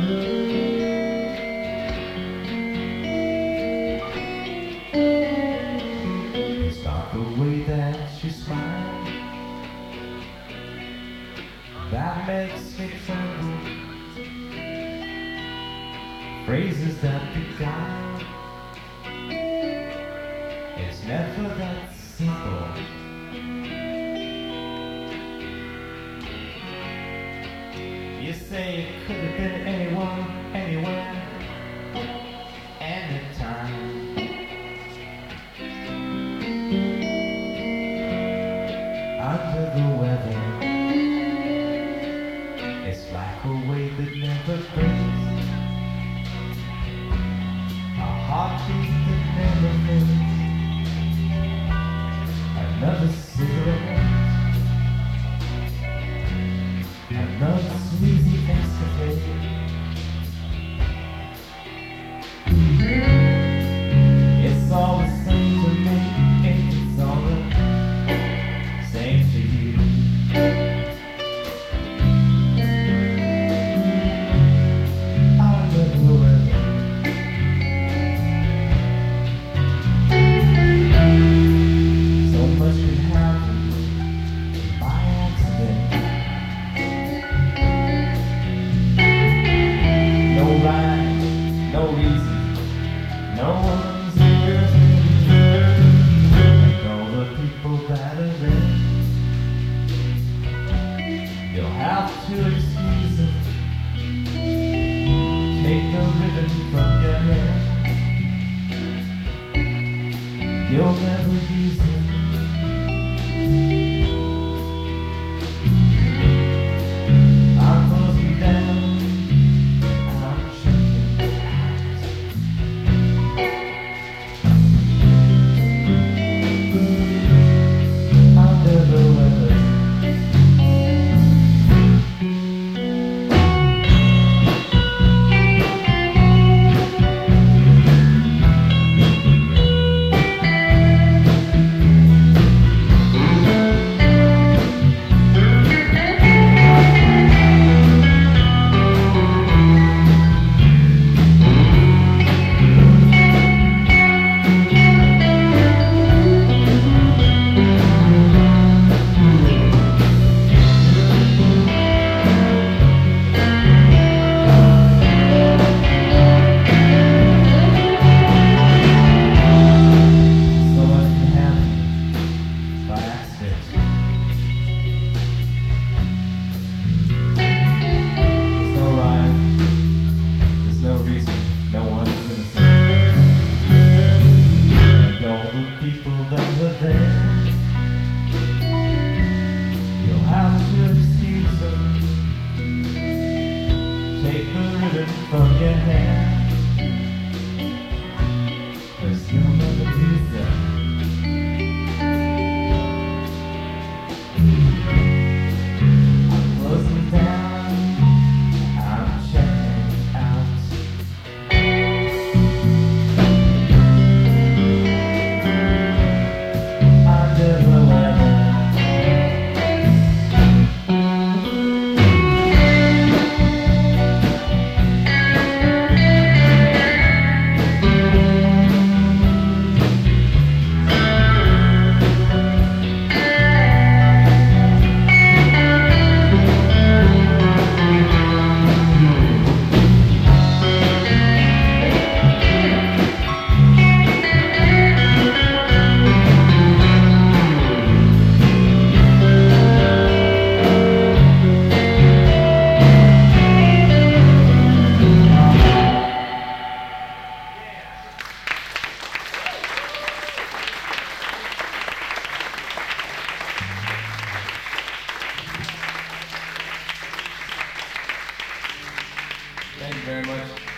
It's not the way that you smile that makes me tremble. Phrases that beguile, it's never that simple. You say it could have been anyone, anywhere, anytime. Under the weather, it's like a wave that never breaks, a heartbeat that never fades, another cigarette, another sleazy escapade. It's all the same to me, it's all the same to you. Under the weather, so much could happen by accident. No rhyme, no reason, no one's here. And all the people that are there, you'll have to excuse them. Take the ribbon from your hair, you'll never use it. I'm closing down, I'm checking out. Under the weather, from your hair, 'cause you'll never use them. I'm closing down, I'm checking out. Under the weather, thank you very much.